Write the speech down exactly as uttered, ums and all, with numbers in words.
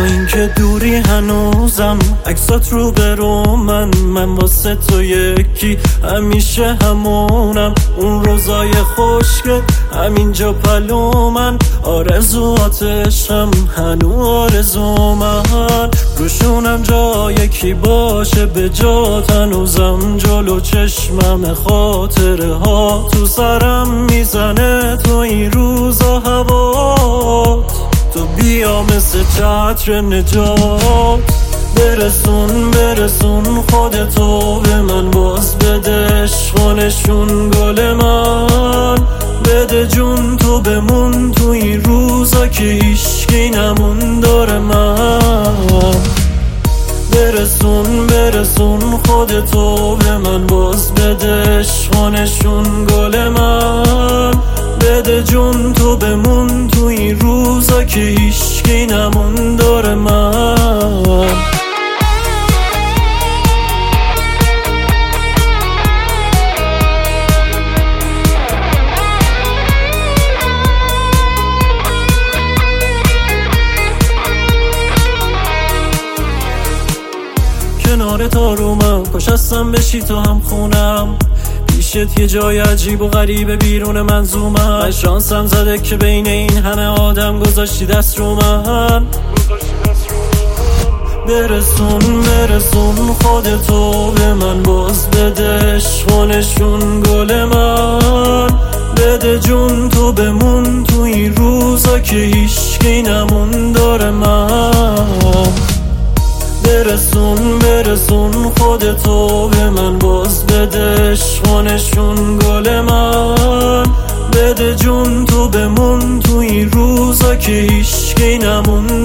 اینکه دوری هنوزم عکسات رو برو من من واسه تو یکی همیشه همونم. اون روزای خشک همینجا پلو من آرزواتشم هنو آرزو من. روشونم جای کی باشه به جات هنوزم جلو چشمم خاطره ها تو سرم میزنه تو این روزا هوات. تو بیا مثل چتر نجات برسون برسون خودتو به من باز بده عشقانشون گل من بده جون تو بمون تو این روزا که هیشکی نمون داره من. برسون برسون خودتو به من باز بده عشقانشون گل من بده جون تو بمون تو این روزا که هیشکی نمون داره من. کنار تارومم کشستم بشی تو هم خونم پیشت یه جای عجیب و غریب بیرون منظومم. من شانسم زده که بین این همه آدم گذاشتی دست رو من. برسون برسون خودتو به من باز بده عشقانشون گل من بده جون تو بمون تو این روزا که هیشکی نمون داره من. برسون برسون خودتو به من باز بده عشقانشون گل من بده جون تو بمون تو این روزا که هیشکی نمون